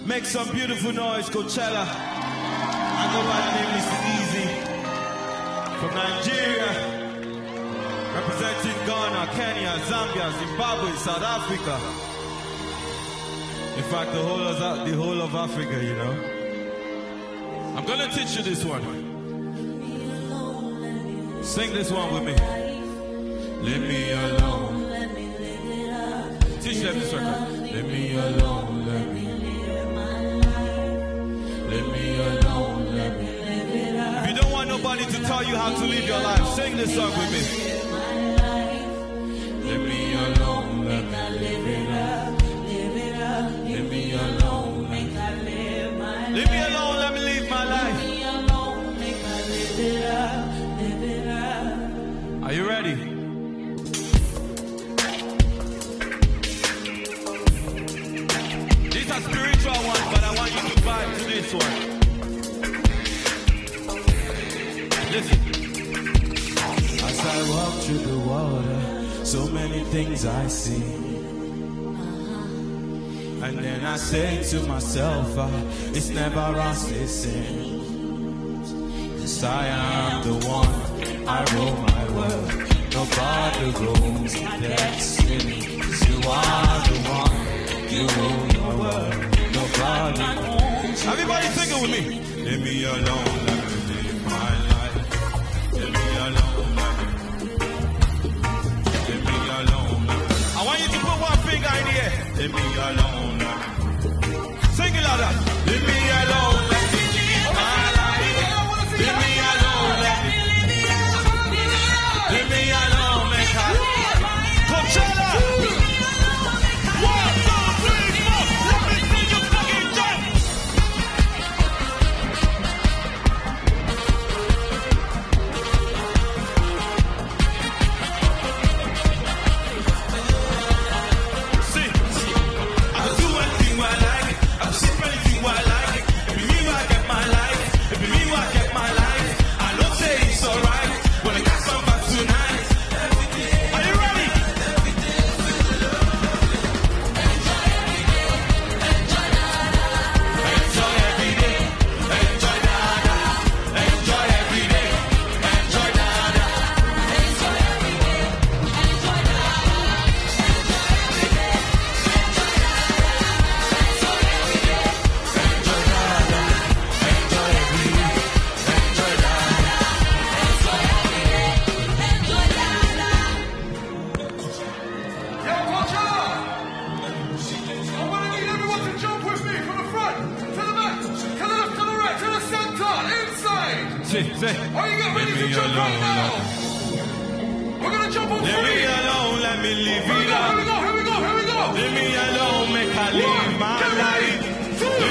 Make some beautiful noise, Coachella. I go by the name Mr. Easy. From Nigeria. Representing Ghana, Kenya, Zambia, Zimbabwe, South Africa. In fact, the whole of Africa, you know. I'm gonna teach you this one. Sing this one with me. Leave me alone. Teach them this record. Leave me alone, let me live my life. Leave me alone, let me live it up. If you don't want nobody to tell you how to live your life, sing this song with me. Leave me alone, let me live it up. Live it up. Leave me alone, make I live my life. Leave me alone, let me live my life. Leave me alone, make I live it up. Live it up. Are you ready? These are spiritual ones, but I want you to vibe to this one. Listen. As I walk through the water, so many things I see. And then I say to myself, it's never us, it's sin. 'Cause I am the one, I rule my world. Nobody rules my destiny. 'Cause you are the one, you rule your world. Nobody owns. Everybody sing it with me. Leave me alone, let me live my life. Leave me alone, leave me alone. I want you to put one finger in the air. Leave me alone. Sing it louder. Leave me alone, let me live my life. Leave me alone, let me live it up. Leave me alone, make I Coachella. 1, 2, 3, 4. Let me see you fucking jump. See, I can do anything I like. I can sip anything I like. If you mean I get my life, if you mean I get my life, I don't say it's alright. When I got some back tonight. Are you ready? Enjoy every day. Enjoy Dada. Enjoy every day. Enjoy Dada. Enjoy every day. Enjoy Dada. Enjoy every day. Enjoy Dada. Enjoy every day. Enjoy Dada. Enjoy every day. Enjoy Dada. Yo, Coachella! I want to need everyone to jump with me from the front, to the back, to the left, to the right, to the center, inside! Say. Are you getting ready to jump right now? We're going to jump on Leave me three! alone, let me live Here we it go, up. here we go, here we go, here we go! Leave me alone, make I live my Get ready. life. 2,